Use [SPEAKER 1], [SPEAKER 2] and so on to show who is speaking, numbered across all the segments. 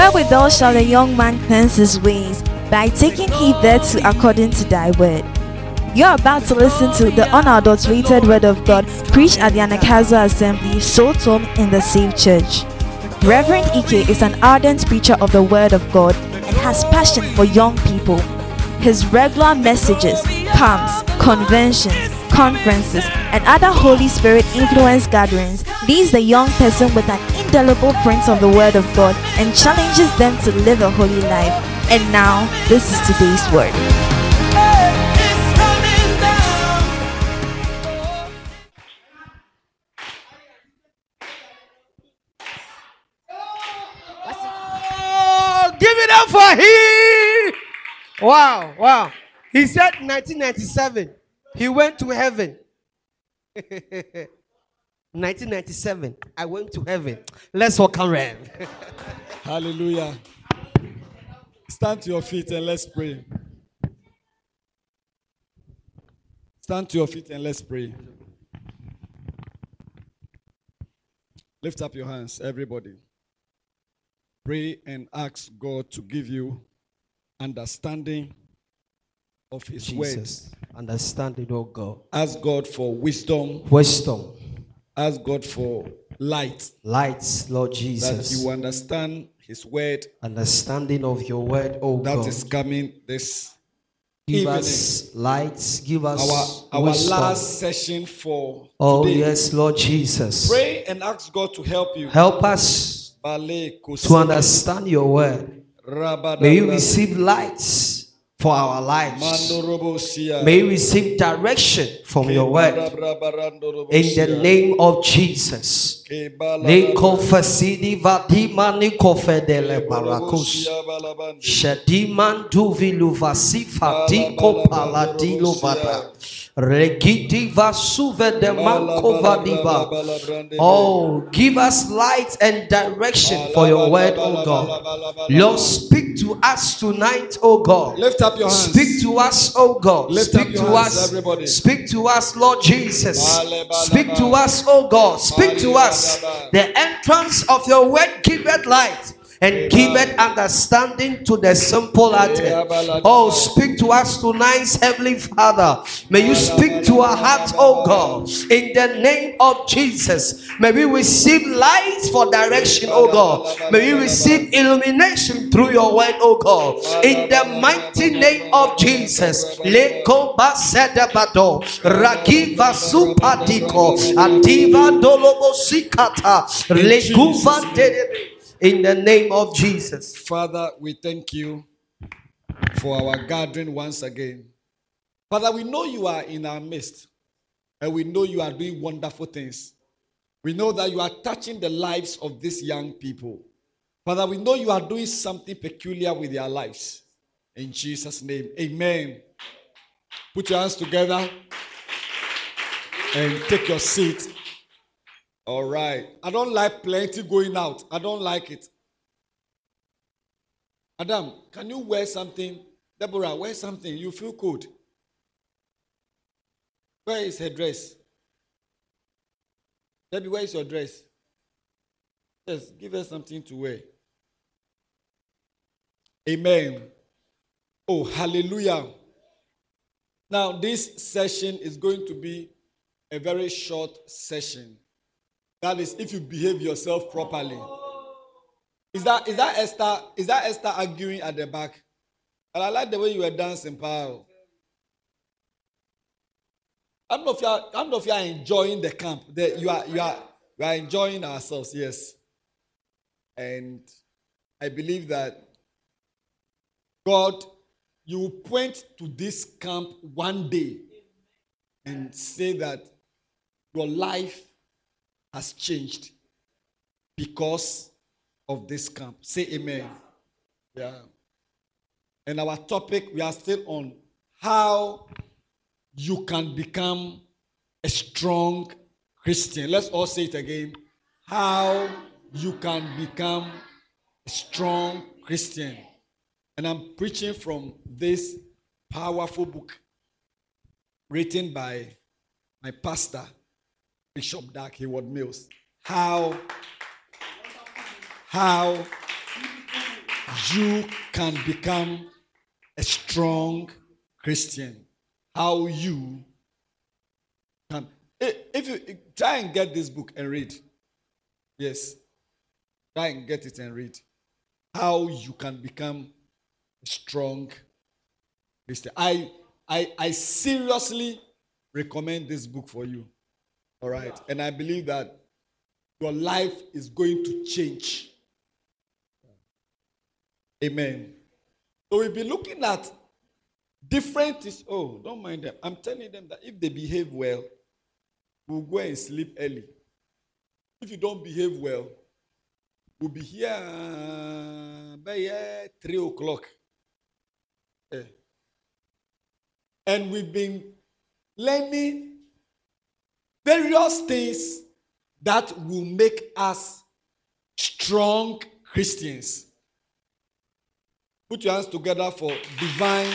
[SPEAKER 1] Wherewithal shall the young man cleanse his ways, by taking heed thereto according to thy word. You're about to listen to the unadulterated word of God preached at the Anagkazo Assembly, Salt Home in the Safe Church. Reverend Ike is an ardent preacher of the word of God and has passion for young people. His regular messages, camps, conventions, conferences, and other Holy Spirit influence gatherings leaves the young person with an indelible print of the word of God and challenges them to live a holy life. And now, this is today's word.
[SPEAKER 2] Give it up for him! Wow. He said 1997, he went to heaven. 1997, I went to heaven. Let's welcome Rev.
[SPEAKER 3] Hallelujah. Stand to your feet and let's pray. Stand to your feet and let's pray. Lift up your hands, everybody. Pray and ask God to give you understanding of His word.
[SPEAKER 2] Understanding, oh God.
[SPEAKER 3] Ask God for wisdom. Ask God for light.
[SPEAKER 2] Lights, Lord Jesus.
[SPEAKER 3] That you understand His word.
[SPEAKER 2] Understanding of your word, oh God.
[SPEAKER 3] That is coming this
[SPEAKER 2] Give
[SPEAKER 3] evening.
[SPEAKER 2] us lights. Give us
[SPEAKER 3] our
[SPEAKER 2] wisdom.
[SPEAKER 3] last session for
[SPEAKER 2] Oh
[SPEAKER 3] today.
[SPEAKER 2] yes, Lord Jesus.
[SPEAKER 3] Pray and ask God to help you.
[SPEAKER 2] Help us to understand your word. May you receive lights for our lives. May you receive direction from your word. In the name of Jesus. Oh, give us light and direction for your word, oh God. Lord, speak to us tonight, oh God.
[SPEAKER 3] Lift up your hands.
[SPEAKER 2] Speak to us, oh God.
[SPEAKER 3] Lift
[SPEAKER 2] Speak
[SPEAKER 3] up your
[SPEAKER 2] to
[SPEAKER 3] hands,
[SPEAKER 2] us.
[SPEAKER 3] everybody.
[SPEAKER 2] Speak to us, Lord Jesus. Speak to us, oh God. Speak to us. The entrance of your word giveth light and giveth understanding to the simple hearted. Oh, speak to us tonight, Heavenly Father. May you speak to our hearts, oh God, in the name of Jesus. May we receive light for direction, oh God. May we receive illumination through your word, oh God, in the mighty name of Jesus. Leko basedabado ragiva supadiko adiva dolobo sikata lekuva dedebe. In the name of Jesus.
[SPEAKER 3] Father, we thank you for our gathering once again. Father, we know you are in our midst, and we know you are doing wonderful things. We know that you are touching the lives of these young people. Father, we know you are doing something peculiar with their lives. In Jesus' name, amen. Put your hands together and take your seat. All right. I don't like plenty going out. I don't like it. Adam, can you wear something? Deborah, wear something. You feel cold. Where is her dress? Debbie, where is your dress? Yes, give her something to wear. Amen. Oh, hallelujah. Now, this session is going to be a very short session. That is, if you behave yourself properly. Is that Esther? Is that Esther arguing at the back? And I like the way you were dancing, pal. I don't know if you are enjoying the camp. You are enjoying ourselves, yes. And I believe that God, you will point to this camp one day and say that your life has changed because of this camp. Say amen. Yeah. And our topic, we are still on how you can become a strong Christian. Let's all say it again. How you can become a strong Christian. And I'm preaching from this powerful book written by my pastor, Bishop Dag Heward Mills. How you can become a strong Christian. How you can. If you try and get this book and read. Yes. Try and get it and read. How you can become a strong Christian. I seriously recommend this book for you. All right. And I believe that your life is going to change. Amen. So we'll be looking at different. Oh, don't mind them. I'm telling them that if they behave well, we'll go and sleep early. If you don't behave well, we'll be here by 3 o'clock. And we've been learning various things that will make us strong Christians. Put your hands together for Divine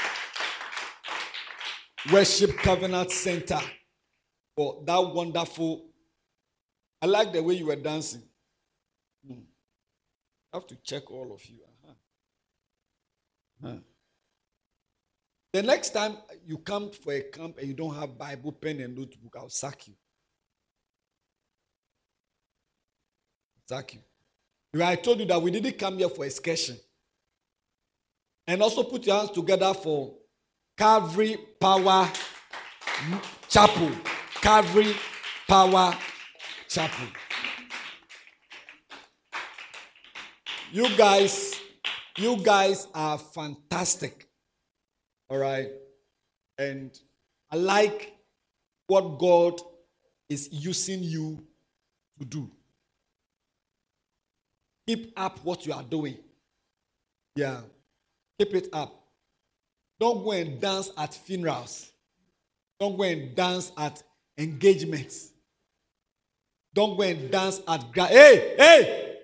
[SPEAKER 3] Worship Covenant Center for that wonderful. I like the way you were dancing. I have to check all of you. The next time you come for a camp and you don't have Bible, pen, and notebook, I'll sack you. Sack you. I told you that we didn't come here for excursion. And also put your hands together for Calvary Power Chapel. Calvary Power Chapel. You guys are fantastic. All right. And I like what God is using you to do. Keep up what you are doing. Yeah. Keep it up. Don't go and dance at funerals. Don't go and dance at engagements. Don't go and dance at hey!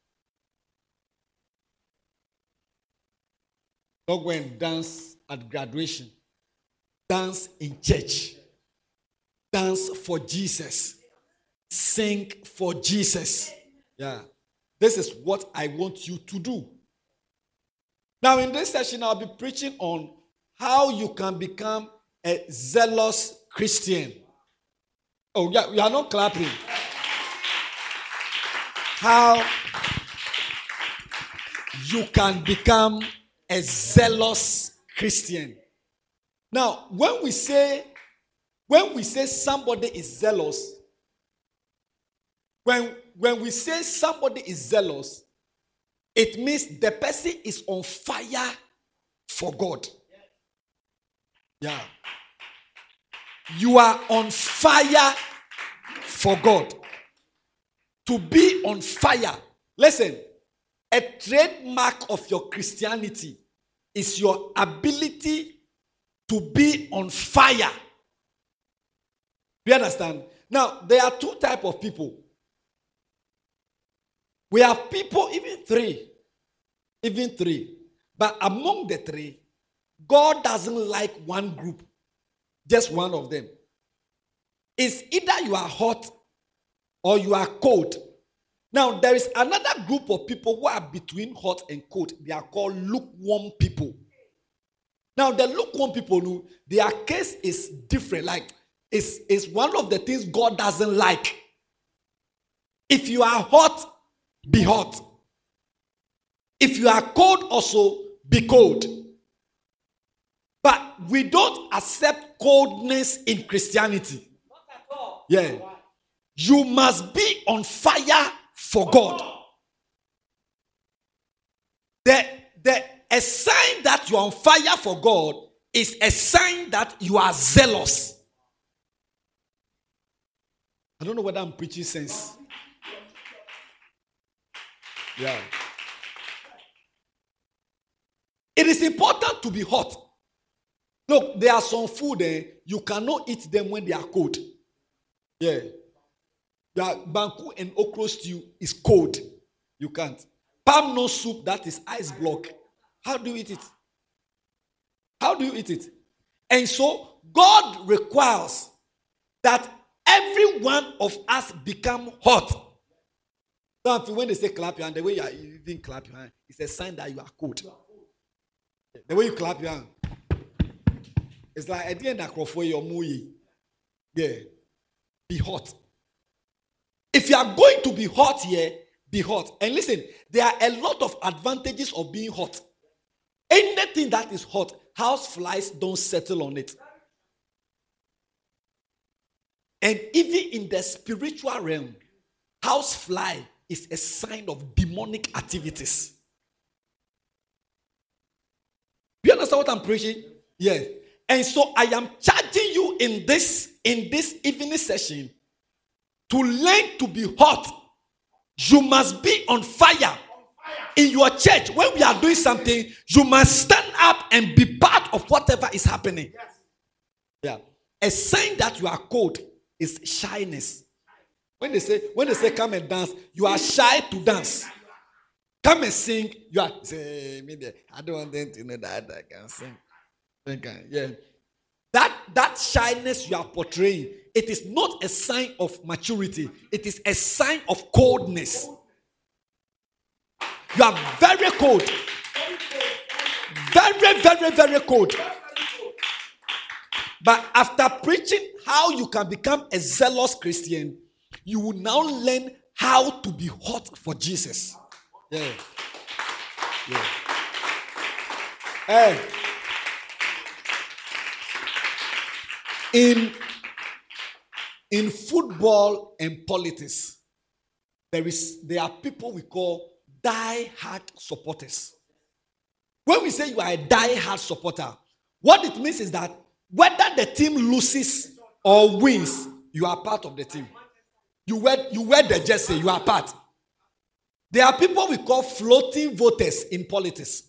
[SPEAKER 3] Don't go and dance at graduation. Dance in church. Dance for Jesus. Sing for Jesus. Yeah. This is what I want you to do. Now, in this session, I'll be preaching on how you can become a zealous Christian. Oh, yeah, you are not clapping. How you can become a zealous Christian. Now, when we say somebody is zealous, when we say somebody is zealous, it means the person is on fire for God. Yeah. You are on fire for God. To be on fire. Listen, a trademark of your Christianity is your ability to be on fire. Do you understand? Now, there are two types of people. We have people, even three. But among the three, God doesn't like one group, just one of them. It's either you are hot or you are cold. Now, there is another group of people who are between hot and cold. They are called lukewarm people. Now, the lukewarm people, their case is different. Like, it's one of the things God doesn't like. If you are hot, be hot. If you are cold also, be cold. But we don't accept coldness in Christianity. Not at all. Yeah. You must be on fire for God. A sign that you are on fire for God is a sign that you are zealous. I don't know whether I'm preaching sense. Yeah. It is important to be hot. Look, there are some food you cannot eat them when they are cold. Yeah. Banku and okra stew is cold. You can't. Palm nut soup, that is ice block. How do you eat it? How do you eat it? And so God requires that every one of us become hot. Now, when they say clap your hand, the way you even clap your hand, it's a sign that you are cold. The way you clap your hand, it's like at the end of your movie. Yeah, be hot. If you are going to be hot here, be hot. And listen, there are a lot of advantages of being hot. Anything that is hot, house flies don't settle on it. And even in the spiritual realm, house fly is a sign of demonic activities. You understand what I'm preaching? Yes. And so I am charging you in this evening session to learn to be hot. You must be on fire. In your church, when we are doing something, you must stand up and be part of whatever is happening. Yeah. A sign that you are cold is shyness. When they say come and dance, you are shy to dance. Come and sing, you are say me there. I don't want them to know that I can sing. Yeah. That shyness you are portraying, it is not a sign of maturity. It is a sign of coldness. You are very cold. Very, very, very cold. But after preaching how you can become a zealous Christian, you will now learn how to be hot for Jesus. Yeah. Yeah. Hey. In football and politics, there are people we call die-hard supporters. When we say you are a die-hard supporter, what it means is that whether the team loses or wins, you are part of the team. You wear the jersey, you are part. There are people we call floating voters in politics.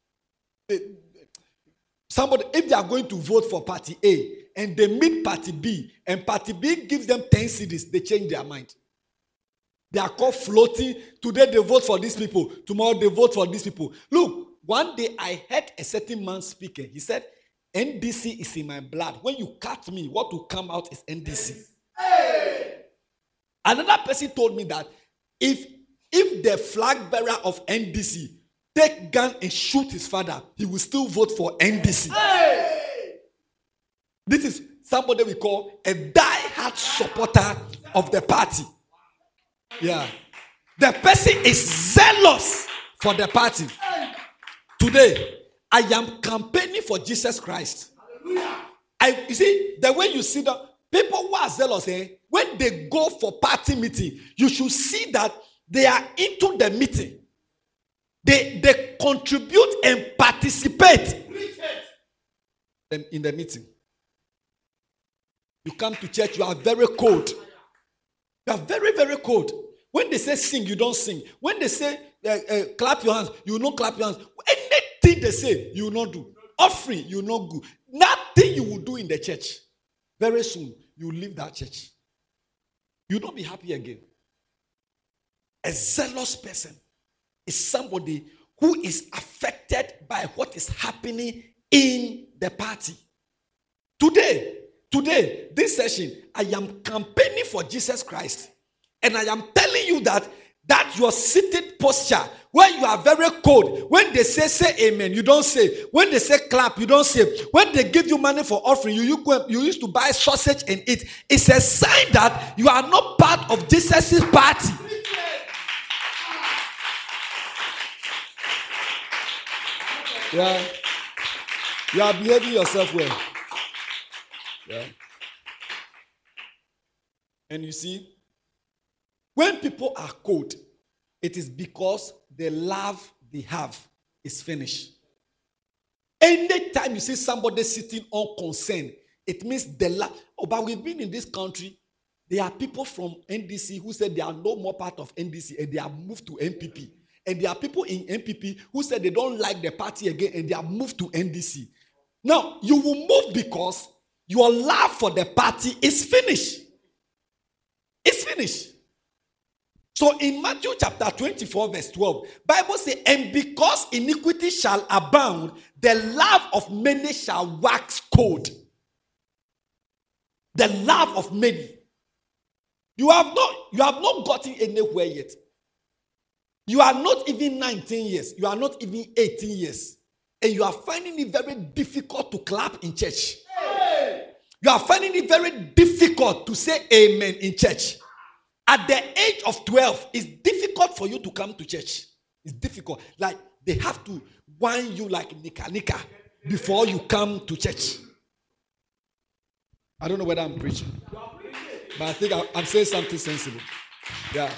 [SPEAKER 3] Somebody, if they are going to vote for party A and they meet party B and party B gives them 10 cedis, they change their mind. They are called floating. Today they vote for these people. Tomorrow they vote for these people. Look, one day I heard a certain man speaking. He said, NDC is in my blood. When you cut me, what will come out is NDC. Hey! Another person told me that if the flag bearer of NDC take gun and shoot his father, he will still vote for NDC. Hey! This is somebody we call a die-hard supporter of the party. Yeah. The person is zealous for the party. Today, I am campaigning for Jesus Christ. You see, the way you see that people who are zealous, when they go for party meeting, you should see that they are into the meeting. They contribute and participate in the meeting. You come to church, you are very cold. You are very, very cold. When they say sing, you don't sing. When they say clap your hands, you will not clap your hands. Anything they say, you will not do. Offering, you will not do. Nothing you will do in the church. Very soon, you will leave that church. You will not be happy again. A zealous person is somebody who is affected by what is happening in the party. Today, this session, I am campaigning for Jesus Christ. And I am telling you that your seated posture, when you are very cold, when they say amen, you don't say. When they say clap, you don't say. When they give you money for offering, you used to buy sausage and eat. It's a sign that you are not part of Jesus' party. Yeah. You are behaving yourself well. Yeah. And you see, when people are cold, it is because the love they have is finished. Anytime you see somebody sitting unconcerned, it means the love. Oh, but we've been in this country. There are people from NDC who said they are no more part of NDC and they have moved to NPP. And there are people in NPP who said they don't like the party again and they have moved to NDC. Now, you will move because your love for the party is finished. It's finished. So in Matthew chapter 24 verse 12, Bible says, and because iniquity shall abound, the love of many shall wax cold. The love of many. You have not gotten anywhere yet. You are not even 19 years. You are not even 18 years. And you are finding it very difficult to clap in church. You are finding it very difficult to say amen in church. At the age of 12, it's difficult for you to come to church. It's difficult. Like they have to whine you like nika before you come to church. I don't know whether I'm preaching. But I think I'm saying something sensible. Yeah.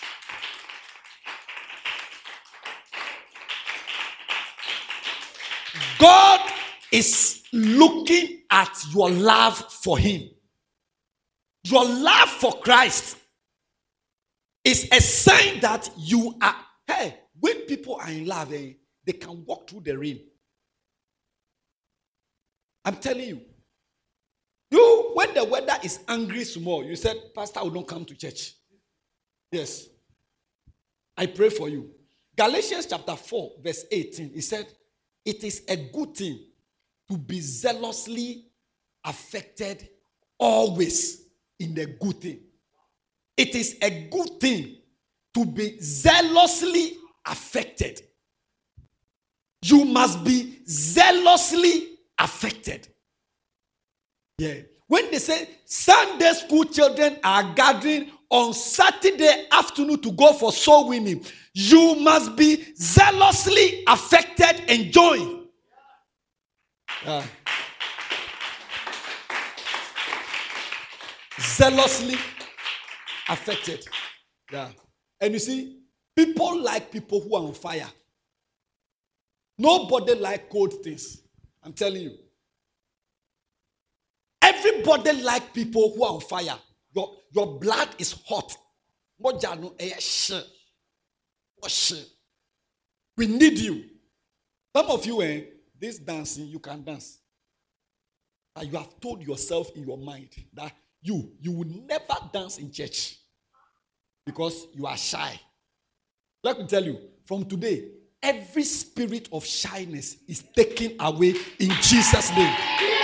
[SPEAKER 3] God is looking at your love for Him. Your love for Christ is a sign that you are. Hey, when people are in love, they can walk through the rain. I'm telling you. When the weather is angry small, you said, Pastor, I will not come to church. Yes. I pray for you. Galatians chapter 4, verse 18, he said, it is a good thing to be zealously affected always in the good thing. It is a good thing to be zealously affected. You must be zealously affected. Yeah. When they say Sunday school children are gathering on Saturday afternoon to go for soul winning, you must be zealously affected and join. Zealously affected. Yeah. And you see, people like people who are on fire. Nobody like cold things. I'm telling you. Everybody like people who are on fire. Your blood is hot. We need you. Some of you, this dancing, you can dance. And you have told yourself in your mind that you will never dance in church because you are shy. Let me tell you, from today, every spirit of shyness is taken away in Jesus' name.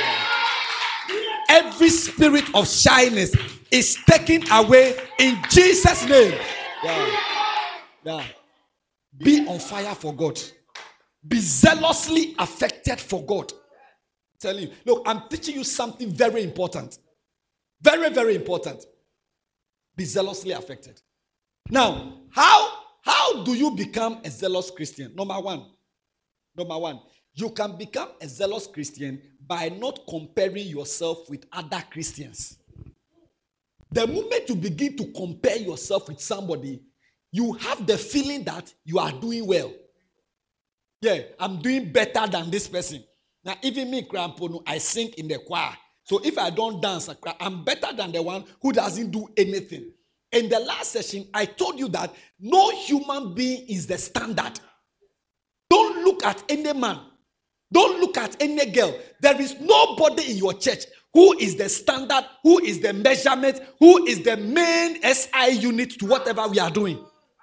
[SPEAKER 3] Every spirit of shyness is taken away in Jesus' name. Yeah. Be on fire for God. Be zealously affected for God. I'm telling you, look, I'm teaching you something very important. Very, very important. Be zealously affected. Now, how do you become a zealous Christian? Number one, you can become a zealous Christian by not comparing yourself with other Christians. The moment you begin to compare yourself with somebody, you have the feeling that you are doing well. Yeah, I'm doing better than this person. Now, even me, Krampono, I sing in the choir. So if I don't dance, I'm better than the one who doesn't do anything. In the last session, I told you that no human being is the standard. Don't look at any man. Don't look at any girl. There is nobody in your church who is the standard, who is the measurement, who is the main SI unit to whatever we are doing.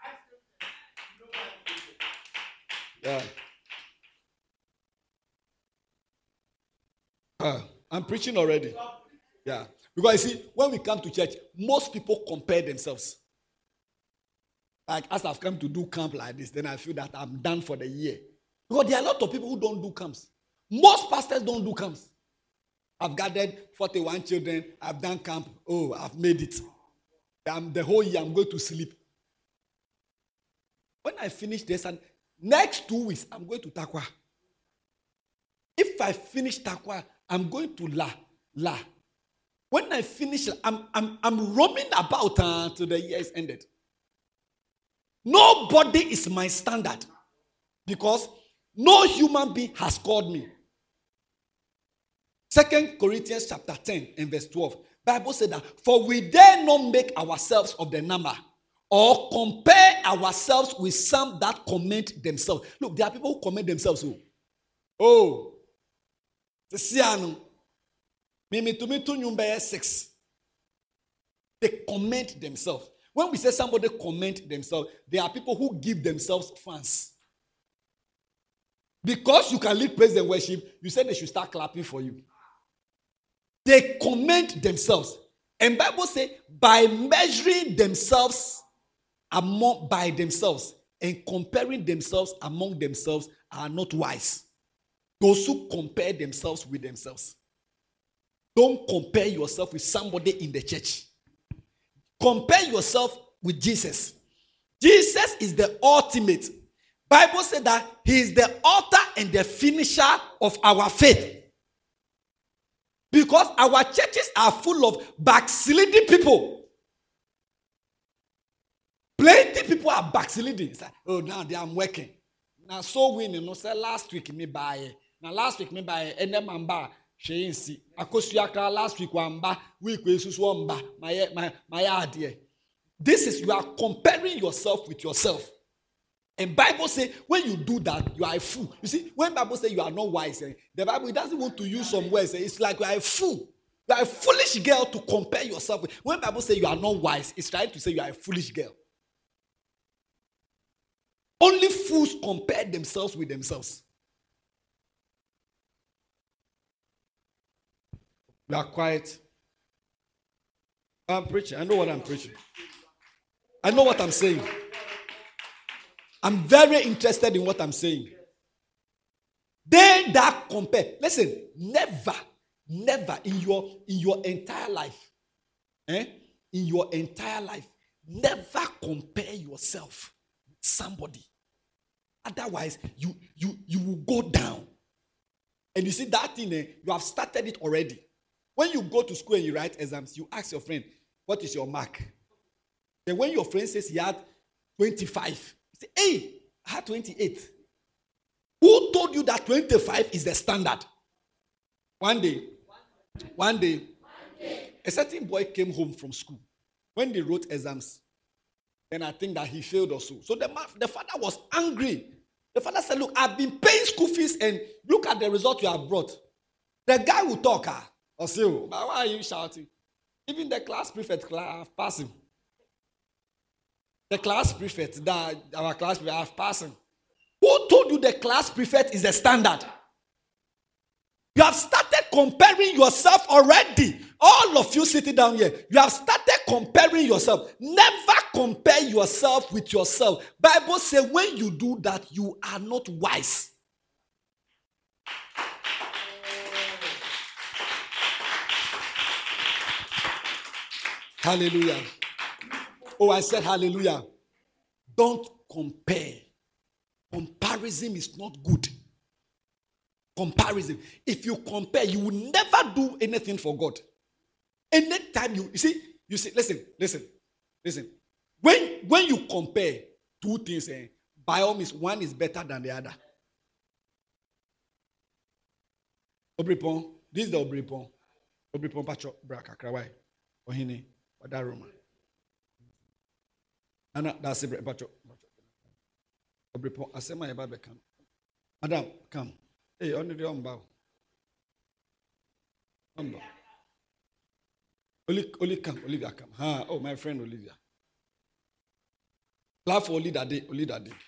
[SPEAKER 3] Yeah. I'm preaching already. Yeah. Because you see, when we come to church, most people compare themselves. Like as I've come to do camp like this, then I feel that I'm done for the year. Because there are a lot of people who don't do camps. Most pastors don't do camps. I've gathered 41 children. I've done camp. Oh, I've made it. The whole year I'm going to sleep. When I finish this, and next 2 weeks, I'm going to Takwa. If I finish Takwa, I'm going to La. When I finish, I'm roaming about till the year is ended. Nobody is my standard because no human being has called me. 2 Corinthians chapter 10 and verse 12. Bible said that, for we dare not make ourselves of the number or compare ourselves with some that commend themselves. Look, there are people who commend themselves. Mimi 6. They commend themselves. When we say somebody commend themselves, there are people who give themselves fans. Because you can lead praise and worship, you said they should start clapping for you. They commend themselves. And Bible says, by measuring themselves by themselves and comparing themselves among themselves are not wise. Those who compare themselves with themselves. Don't compare yourself with somebody in the church. Compare yourself with Jesus. Jesus is the ultimate. Bible said that he is the author and the finisher of our faith. Because our churches are full of backsliding people. Plenty people are backsliding. It's like, oh, now they are working. Now so winning. No, say last week me buy. Now last week me buy. And then man buy. She ain't see. Akosuyakra last week wamba. Week we susu wamba. My idea. This is, you are comparing yourself with yourself. And Bible say when you do that, you are a fool. You see, when Bible say you are not wise, the Bible doesn't want to use some words. It's like you are a fool. You are a foolish girl to compare yourself with. When Bible say you are not wise, it's trying to say you are a foolish girl. Only fools compare themselves with themselves. You are quiet. I'm preaching. I know what I'm preaching. I know what I'm saying. I'm very interested in what I'm saying. They that compare. Listen, never in your entire life, in your entire life, never compare yourself with somebody. Otherwise, you will go down. And you see that thing, you have started it already. When you go to school and you write exams, you ask your friend, what is your mark? Then when your friend says he had 25, you say, hey, I had 28. Who told you that 25 is the standard? One day, a certain boy came home from school. When they wrote exams, and I think that he failed or so. So the father was angry. The father said, look, I've been paying school fees and look at the result you have brought. The guy will talk, or say, but why are you shouting? Even the class prefect, I've passed him. The class prefect, our class prefect, I've passed him. Who told you the class prefect is the standard? You have started comparing yourself already. All of you sitting down here, you have started comparing yourself. Never compare yourself with yourself. Bible says when you do that, you are not wise. Hallelujah. Oh, I said hallelujah. Don't compare. Comparison is not good. Comparison. If you compare, you will never do anything for God. Anytime you see, listen. When you compare two things, by all means, one is better than the other. Obripon, this is the Obripon. Obripon Pacho Braka Krawai. Ohini, Wadaroma. Anna, that's a Pacho. Obripon, Asema Yababe come. Madam, come. Hey, only the umbow. Only come, Olivia come. Oh, my friend Olivia. Clap for only that day.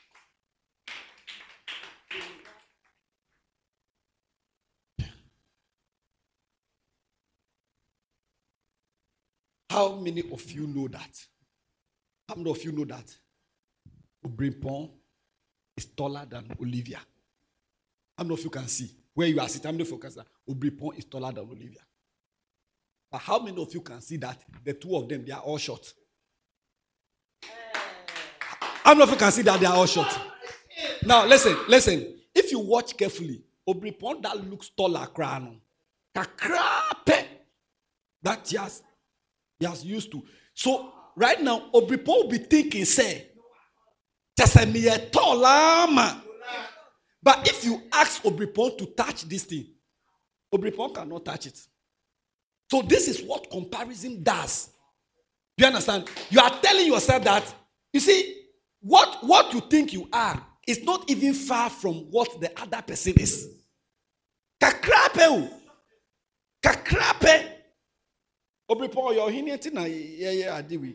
[SPEAKER 3] How many of you know that? How many of you know that Obripon is taller than Olivia? How many of you can see where you are sitting? How many of you can see that Obripon is taller than Olivia? But how many of you can see that the two of them, they are all short? How many of you can see that they are all short? Now, listen. If you watch carefully, Obripon that looks taller, crown, that he has used to. So, right now, Obripon will be thinking, say, me a taller man. But if you ask Obripon to touch this thing, Obripon cannot touch it. So this is what comparison does. Do you understand? You are telling yourself that, you see, what you think you are is not even far from what the other person is. Kakrape. Obripon, you're hinting na yeah, adiwi.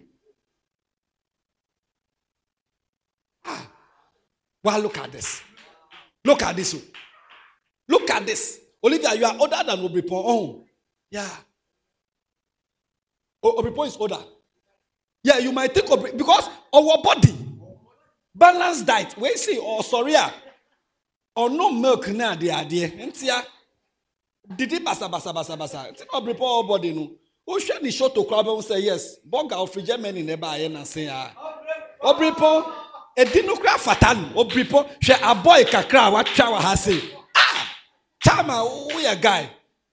[SPEAKER 3] Well, look at this. Look at this. Look at this. Olivia, you are older than Obripon. Oh, yeah. Obripon is older. Yeah, you might think because our body. Balanced diet. We see, oh sorry, or no milk na the idea. Entia, did it basa. It's not prepare body no. Who should the show to crab and say yes? Boga of Germany in the bar and say Obripo, a dinocrat fatan, Obripo, she a boy kakra, what chow has say. Chama, we a guy.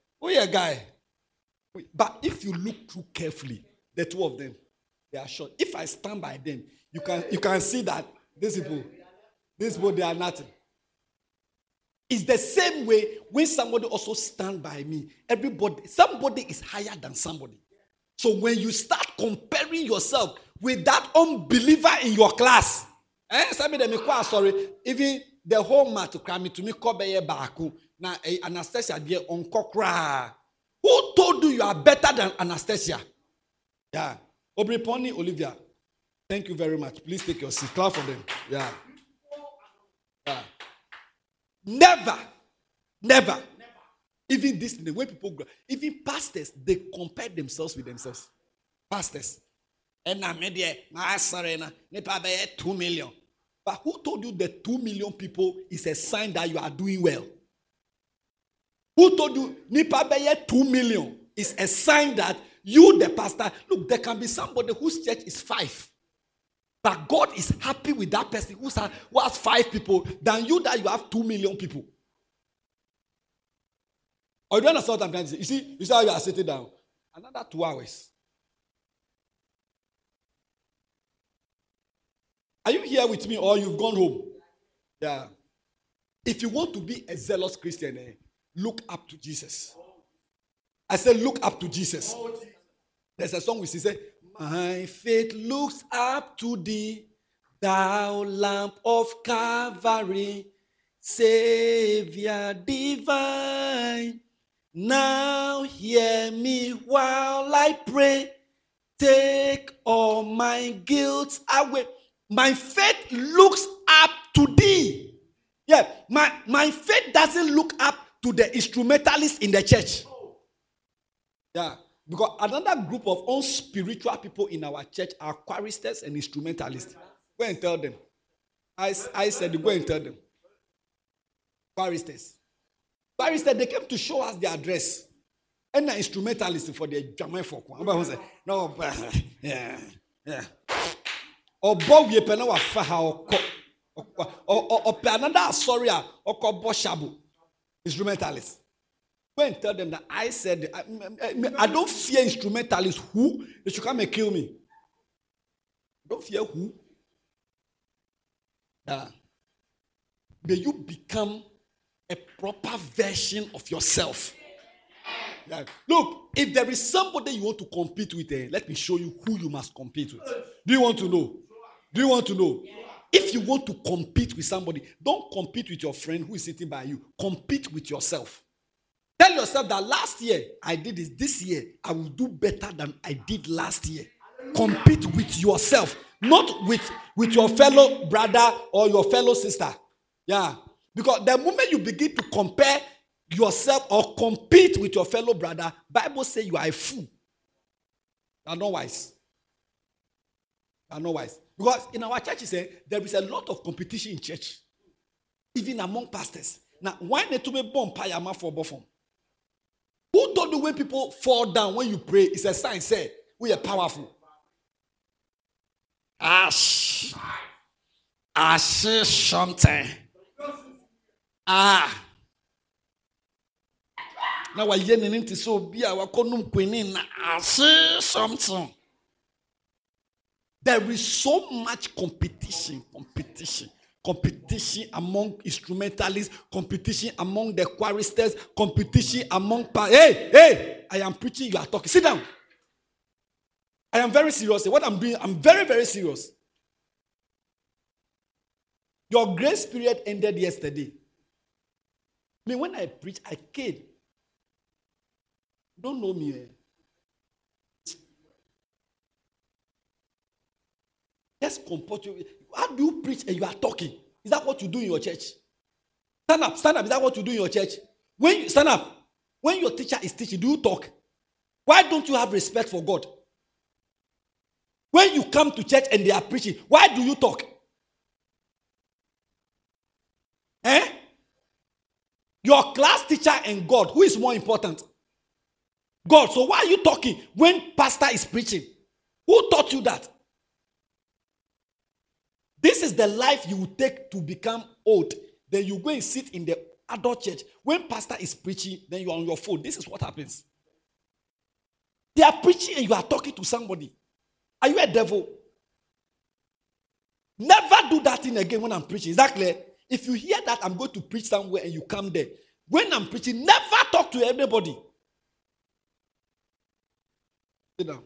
[SPEAKER 3] But if you look too carefully, the two of them, they are short. If I stand by them, you can see that these people, they are nothing. It's the same way when somebody also stand by me. Somebody is higher than somebody. So when you start comparing yourself with that unbeliever in your class, sorry, even the whole matter to me baku na Anastasia dear on kokra. Who told you are better than Anastasia? Yeah. Obriponi Olivia. Thank you very much. Please take your seat. Clap for them. Yeah. Never. Even this, the way people grow, even pastors, they compare themselves with themselves. Pastors. And I'm sorry, 2 million. But who told you that 2 million people is a sign that you are doing well? Who told you Nipa 2 million is a sign that you, the pastor, look, there can be somebody whose church is 5. But God is happy with that person who has 5 people than you that you have 2 million people. Or you understand what I'm trying to say? You see how you are sitting down. Another 2 hours. Are you here with me or you've gone home? Yeah. If you want to be a zealous Christian, look up to Jesus. I said, look up to Jesus. There's a song which says, my faith looks up to thee, thou lamp of Calvary, Savior divine. Now hear me while I pray, take all my guilt away. My faith looks up to thee. Yeah, my faith doesn't look up to the instrumentalists in the church. Yeah, because another group of unspiritual people in our church are choristers and instrumentalists. Go and tell them. I said, go and tell them. Choristers. Choristers, they came to show us their address. And the instrumentalists for the German folk. No, yeah. Or Bob Yepena wa faha or another sorry or Boshabu instrumentalists. Go and tell them that I said I don't fear instrumentalists who they should come and kill me. I don't fear who. May you become a proper version of yourself. Yeah. Look, if there is somebody you want to compete with, let me show you who you must compete with. Do you want to know? Do you want to know? If you want to compete with somebody, don't compete with your friend who is sitting by you. Compete with yourself. Tell yourself that last year I did this year I will do better than I did last year. Compete with yourself, not with your fellow brother or your fellow sister. Yeah. Because the moment you begin to compare yourself or compete with your fellow brother, Bible says you are a fool. You are not wise. You are not wise. Because in our churches, there is a lot of competition in church, even among pastors. Now, why need to be born payama for bofom? Who told you when people fall down when you pray? It's a sign. Say we are powerful. Ash something. Now I yearning to so be our conum queening. Something. There is so much competition among instrumentalists, competition among the choristers, competition among hey, I am preaching, you are talking. Sit down. I am very serious. What I'm doing, I'm very, very serious. Your grace period ended yesterday. I mean, when I preach, I came. You don't know me. Just comport you. How do you preach and you are talking? Is that what you do in your church? Stand up. Is that what you do in your church? When you stand up, when your teacher is teaching, do you talk? Why don't you have respect for God? When you come to church and they are preaching, why do you talk? Your class teacher and God, who is more important? God. So why are you talking when pastor is preaching? Who taught you that? This is the life you will take to become old. Then you go and sit in the adult church. When pastor is preaching, then you are on your phone. This is what happens. They are preaching and you are talking to somebody. Are you a devil? Never do that thing again when I'm preaching. Is that clear? If you hear that I'm going to preach somewhere and you come there, when I'm preaching, never talk to everybody. Sit down.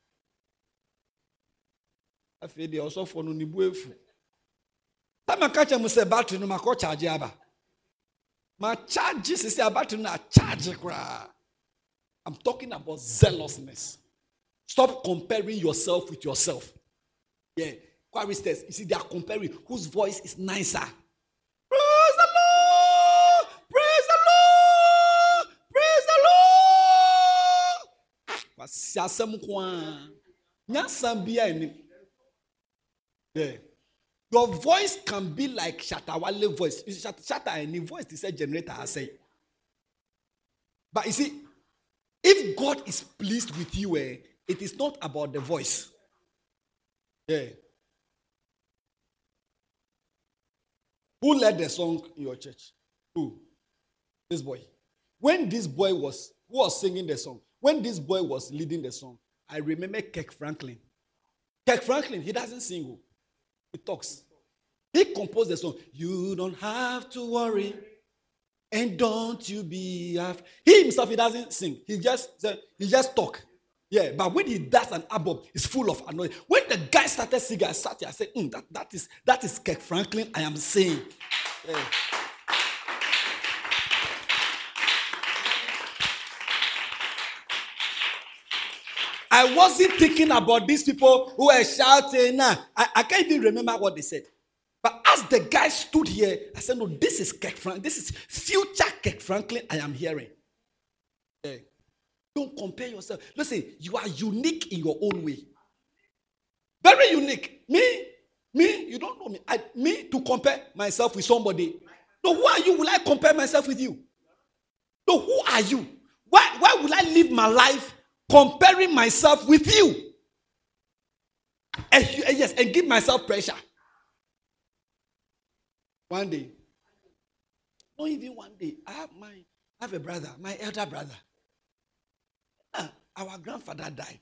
[SPEAKER 3] I feel they also for no nibuefu. Time I catch them say battery no ma charge aba. My charges is a battery na charge. I'm talking about zealousness. Stop comparing yourself with yourself. Yeah. Choristers, you see, they are comparing whose voice is nicer. Praise the Lord! Praise the Lord! Praise the Lord! Your voice can be like Shatawale voice. Shatta any voice is a generator, I say. But you see, if God is pleased with you, it is not about the voice. Yeah. Who led the song in your church? Who? This boy. When this boy who was singing the song, when this boy was leading the song, I remember Kirk Franklin. Kirk Franklin, he doesn't sing. He talks. He composed the song. You don't have to worry, and don't you be afraid. He himself, he doesn't sing. He just talk. Yeah, but when he does an album, it's full of annoyance. When the guy started singing, I sat here, I said, that is Kirk Franklin I am saying. Yeah. I wasn't thinking about these people who were shouting. I can't even remember what they said. But as the guy stood here, I said, no, this is Kirk Franklin. This is future Kirk Franklin I am hearing. Yeah. Don't compare yourself. Listen, you are unique in your own way. Very unique. Me, you don't know me. Me to compare myself with somebody. No, who are you? Will I compare myself with you? No, who are you? Why will I live my life comparing myself with you? And give myself pressure. One day, not even one day, I have a brother, my elder brother. Our grandfather died.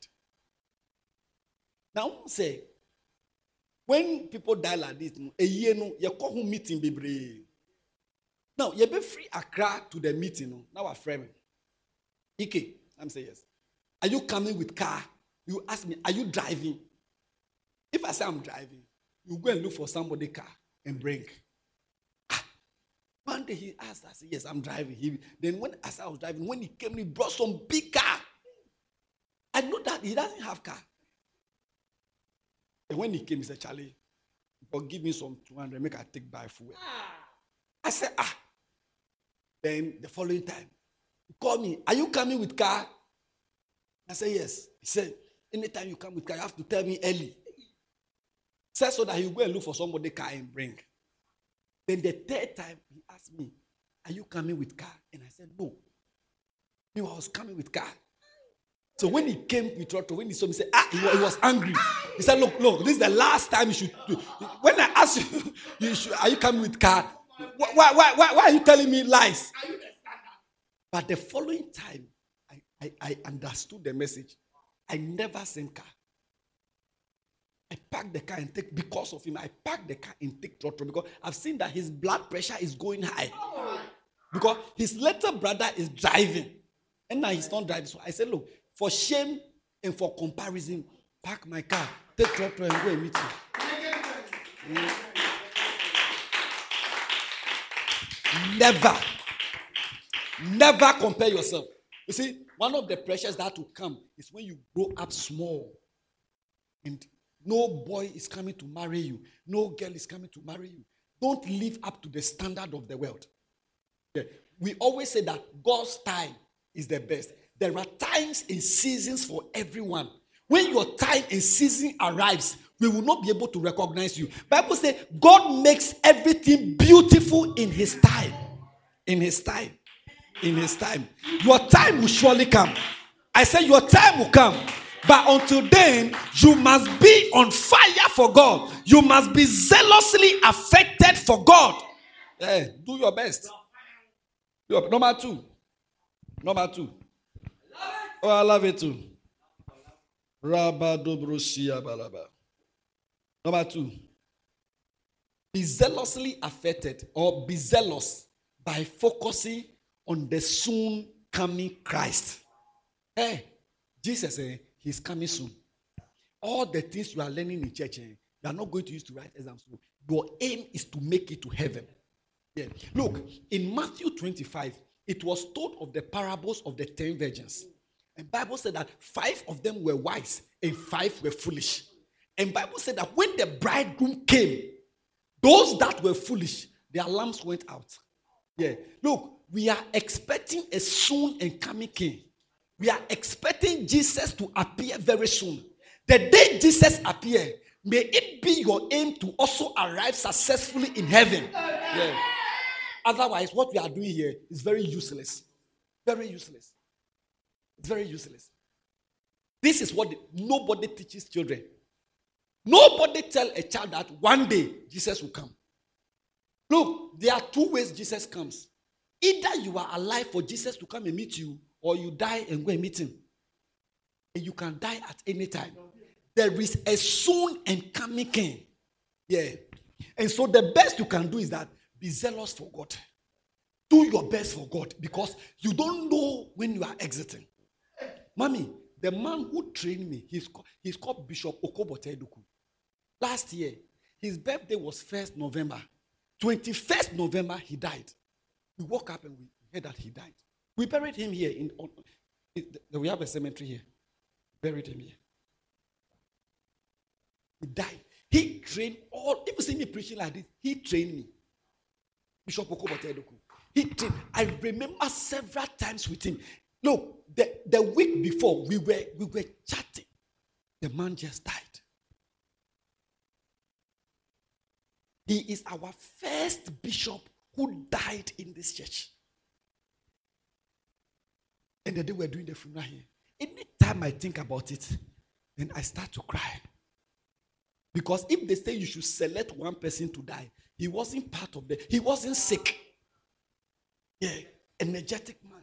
[SPEAKER 3] Now, say, when people die like this, a year no, you call home meeting, baby. Now, you be free Accra to the meeting. Now, our friend, Ike, I'm saying yes. Are you coming with car? You ask me, are you driving? If I say I'm driving, you go and look for somebody car and bring. One day he asked, I said, yes, I'm driving. Then as I was driving, when he came, he brought some big car. I know that he doesn't have car. And when he came, he said, Charlie, give me some 200, make I take by fuel. I said, Then the following time, he called me, are you coming with car? I said, yes. He said, anytime you come with car, you have to tell me early. Said so that he will go and look for somebody car and bring. Then the third time, he asked me, are you coming with car? And I said, no. I was coming with car. So when he came with Trotto, when he saw me, he said, he was angry. He said, look, this is the last time you should do. When I asked you, are you coming with car? Why are you telling me lies? But the following time, I understood the message. I never sent car. I packed the car and take, because of him, I packed the car and take Trotro because I've seen that his blood pressure is going high. Because his little brother is driving. And now he's not driving. So I said, look, for shame and for comparison, pack my car, take Trotro and go and meet you. Never compare yourself. You see, one of the pressures that will come is when you grow up small and no boy is coming to marry you. No girl is coming to marry you. Don't live up to the standard of the world. Yeah. We always say that God's time is the best. There are times and seasons for everyone. When your time and season arrives, we will not be able to recognize you. Bible says God makes everything beautiful in his time. In his time. In his time. Your time will surely come. I say your time will come. But until then, you must be on fire for God. You must be zealously affected for God. Yeah, do your best. Number two. Number two. Oh, I love it too. Number two. Be zealously affected or be zealous by focusing on the soon coming Christ. Hey, Jesus said he's coming soon. All the things you are learning in church, you are not going to use to write exams. Your aim is to make it to heaven. Yeah. Look, in Matthew 25, it was told of the parables of the 10 virgins. And Bible said that 5 of them were wise and 5 were foolish. And Bible said that when the bridegroom came, those that were foolish, their lamps went out. Yeah. Look, we are expecting a soon and coming king. We are expecting Jesus to appear very soon. The day Jesus appears, may it be your aim to also arrive successfully in heaven. Yeah. Otherwise, what we are doing here is very useless. Very useless. It's very useless. This is what nobody teaches children. Nobody tell a child that one day Jesus will come. Look, there are 2 ways Jesus comes. Either you are alive for Jesus to come and meet you, or you die and go and meet him. And you can die at any time. There is a soon and coming king. Yeah. And so the best you can do is that be zealous for God. Do your best for God because you don't know when you are exiting. Mommy, the man who trained me, he's called Bishop Okobote Eduku. Last year, his birthday was 1st November. 21st November, he died. We woke up and we heard that he died. We buried him here. We have a cemetery here. Buried him here. He died. He trained all. If you see me preaching like this, he trained me. Bishop Okobote Eduku. He trained. I remember several times with him. Look, the week before, we were chatting. The man just died. He is our first bishop who died in this church. And the day we're doing the funeral here, anytime I think about it, then I start to cry. Because if they say you should select one person to die, he wasn't part of he wasn't sick. Yeah, energetic man.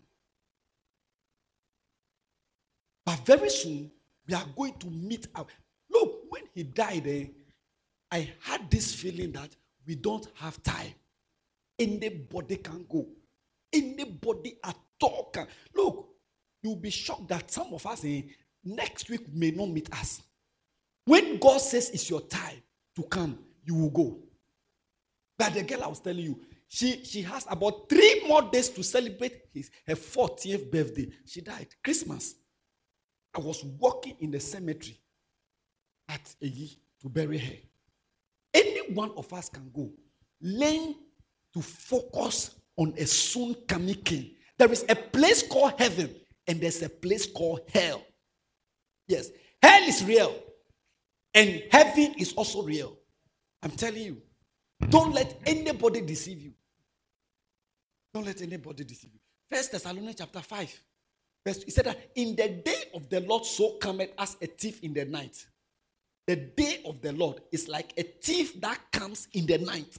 [SPEAKER 3] But very soon, we are going to meet up. Look, when he died, I had this feeling that we don't have time. Anybody can go. Anybody at all can. Look, you'll be shocked that some of us next week may not meet us. When God says it's your time to come, you will go. But the girl I was telling you, she has about 3 more days to celebrate her 40th birthday. She died. Christmas. I was walking in the cemetery at Eyi to bury her. Any one of us can go. Learn to focus on a soon coming king. There is a place called heaven and there's a place called hell. Yes, hell is real and heaven is also real. I'm telling you, don't let anybody deceive you. Don't let anybody deceive you. 1 Thessalonians chapter 5. He said that in the day of the Lord so cometh as a thief in the night. The day of the Lord is like a thief that comes in the night.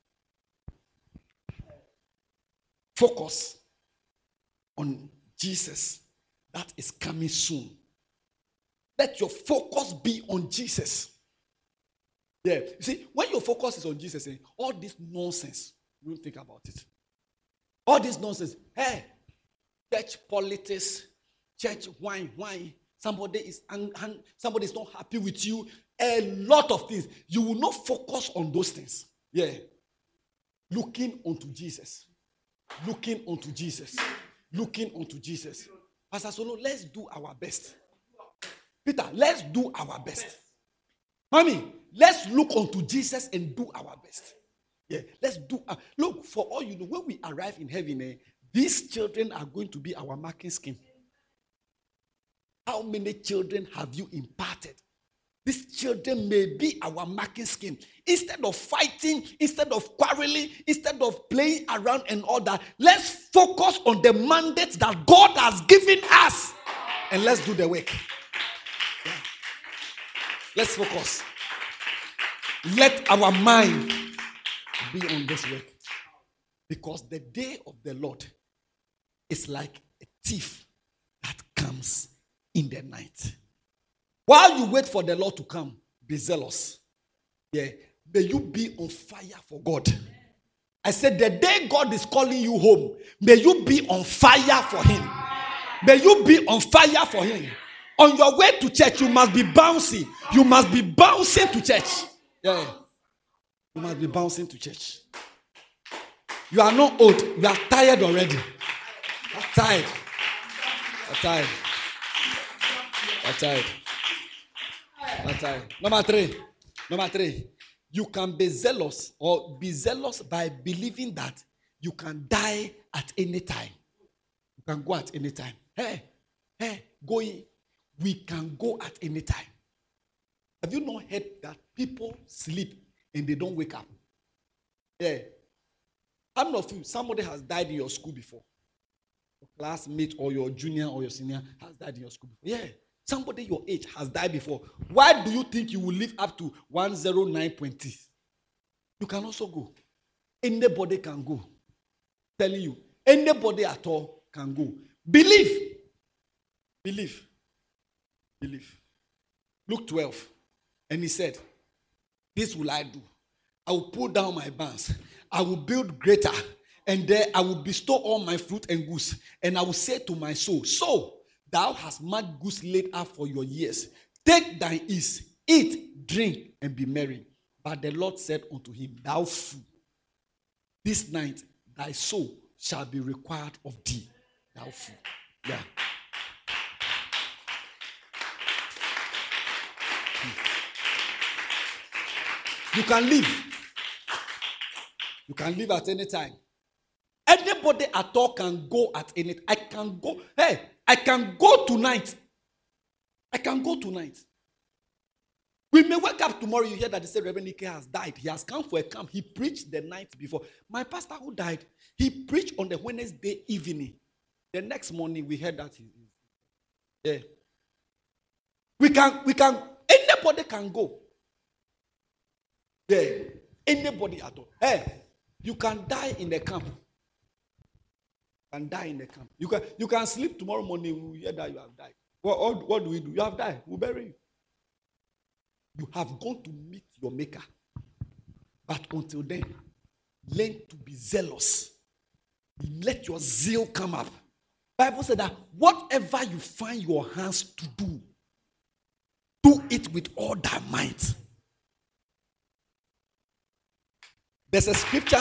[SPEAKER 3] Focus on Jesus that is coming soon. Let your focus be on Jesus. Yeah. You see, when your focus is on Jesus, all this nonsense, you don't think about it. All this nonsense. Hey, church politics, church wine. Somebody is not happy with you. A lot of things. You will not focus on those things. Yeah. Looking unto Jesus. Looking unto Jesus. Looking unto Jesus. Pastor Solo, let's do our best. Peter, let's do our best. Mommy, let's look unto Jesus and do our best. Yeah, let's do. Look, for all you know, when we arrive in heaven, these children are going to be our marking scheme. How many children have you imparted? These children may be our marking scheme. Instead of fighting, instead of quarreling, instead of playing around and all that, let's focus on the mandate that God has given us. And let's do the work. Yeah. Let's focus. Let our mind be on this work. Because the day of the Lord is like a thief that comes in the night. While you wait for the Lord to come, be zealous. Yeah. May you be on fire for God. I said the day God is calling you home, may you be on fire for Him. May you be on fire for Him. On your way to church, you must be bouncing. You must be bouncing to church. Yeah. You must be bouncing to church. You are not old. You are tired already. You are tired. You are tired. You are tired. You are tired. Number three. You can be zealous or be zealous by believing that you can die at any time. You can go at any time. Hey, going. We can go at any time. Have you not heard that people sleep and they don't wake up? Yeah. How many of you, somebody has died in your school before? Your classmate or your junior or your senior has died in your school before. Yeah. Somebody your age has died before. Why do you think you will live up to 109.0? You can also go. Anybody can go. Telling you, anybody at all can go. Believe. Believe. Believe. Luke 12. And he said, this will I do. I will pull down my barns. I will build greater. And there I will bestow all my fruit and goods. And I will say to my soul, so thou hast mad goods laid up for your years. Take thine ease, eat, drink, and be merry. But the Lord said unto him, thou fool, this night thy soul shall be required of thee. Thou fool. Yeah. You can leave. You can leave at any time. Anybody at all can go at any time. I can go. Hey, I can go tonight. I can go tonight. We may wake up tomorrow. You hear that they say Reverend Ike has died. He has come for a camp. He preached the night before. My pastor who died, he preached on the Wednesday evening. The next morning we heard that yeah. We can. Anybody can go. Yeah. Anybody at all. Hey, you can die in the camp. You can die in the camp. You can sleep tomorrow morning. We hear that you have died. What do we do? You have died. We'll bury you. You have gone to meet your maker. But until then, learn to be zealous. Let your zeal come up. Bible said that whatever you find your hands to do, do it with all thy might. There's a scripture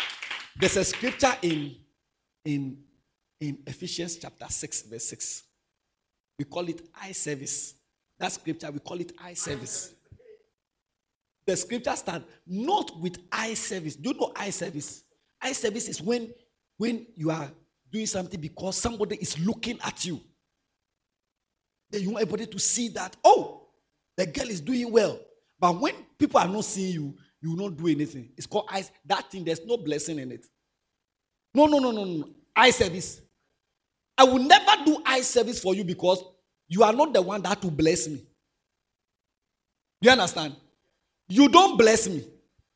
[SPEAKER 3] in Ephesians chapter 6, verse 6. We call it eye service. That scripture, we call it eye service. The scripture starts not with eye service. Do you know eye service? Eye service is when you are doing something because somebody is looking at you. Then you want everybody to see that, oh, the girl is doing well. But when people are not seeing you, you will not do anything. It's called eye. That thing, there's no blessing in it. No. Eye service. I will never do eye service for you because you are not the one that will bless me. You understand? You don't bless me.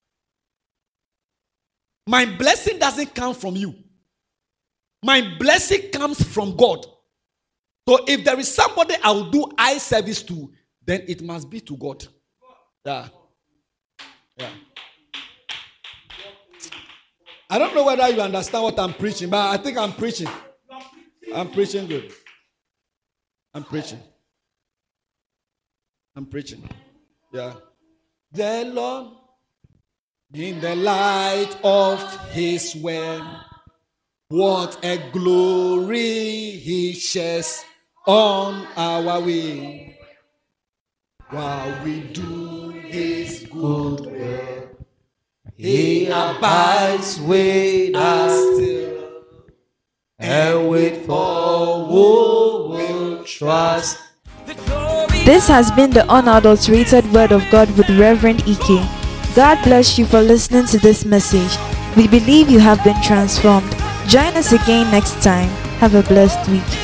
[SPEAKER 3] My blessing doesn't come from you. My blessing comes from God. So if there is somebody I will do eye service to, then it must be to God. Yeah. I don't know whether you understand what I'm preaching, but I think I'm preaching. I'm preaching good. I'm preaching. Yeah. The Lord, in the light of His word, what a glory He shares on our way. While we do His good will, He abides with us still, and with all who will trust. The glory
[SPEAKER 1] This has been the unadulterated Word of God with Reverend Ike. God bless you for listening to this message. We believe you have been transformed. Join us again next time. Have a blessed week.